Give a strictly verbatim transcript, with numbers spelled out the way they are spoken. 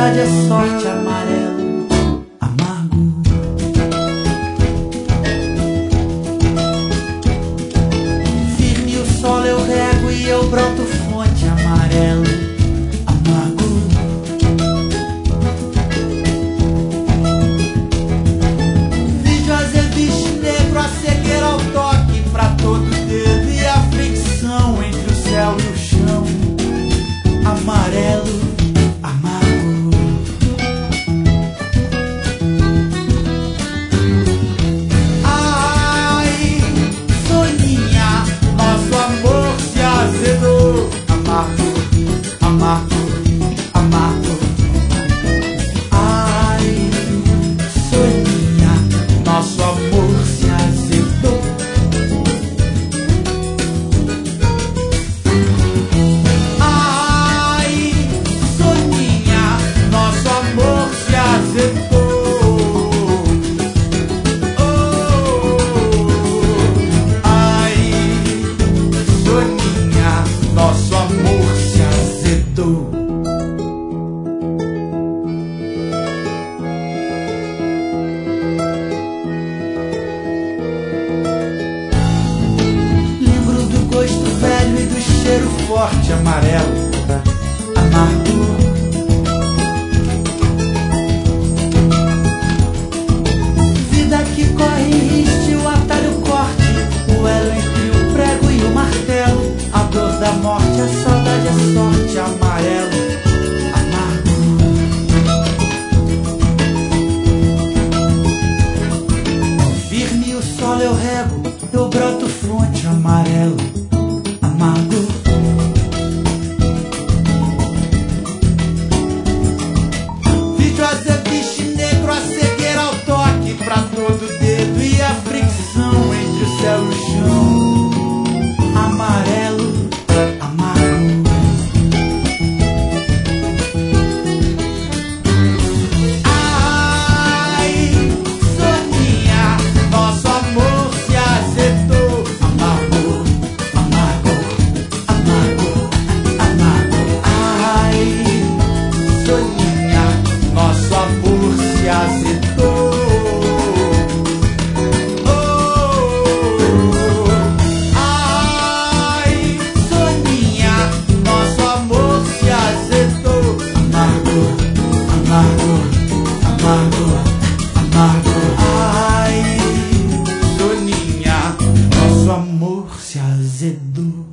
saudade é sorte, amarelo, amargo. Firme o solo eu rego e eu broto fonte, amarelo, amargo. Vídeo azeviche negro, a cegueira ao toque pra todo dedo e a fricção entre o céu e o chão, amarelo, amargo. Ai, soninha, nosso amor se azedou, amargo, amargo, amargo. Ai, soninha, nosso amor se azedou. Ai, soninha, nosso amor se azedou. Oh, ai, soninha, nosso amor se azedou. Lembro do gosto velho e do cheiro forte, amarelo, amargo. Vida que corre e riste, o atalho corte, o elo entre o prego e o martelo, a dor da morte, a saudade, a sorte, amarelo, amargo. Firme o solo eu rego, eu broto fonte, amarelo, amargo. Vídeo azeviche negro, a cegueira ao toque pra todo dedo e a fricção entre o céu e o chão, amarelo, amargo. Ai, soninha, nosso amor se azedou, amargo, amargo, amargo, amargo. Ai, soninha, nosso amor se azedou. Oh, ai, soninha, nosso amor se azedou. Amargo, amargo, amargo, amargo. Ai, soninha, nosso amor se azedou.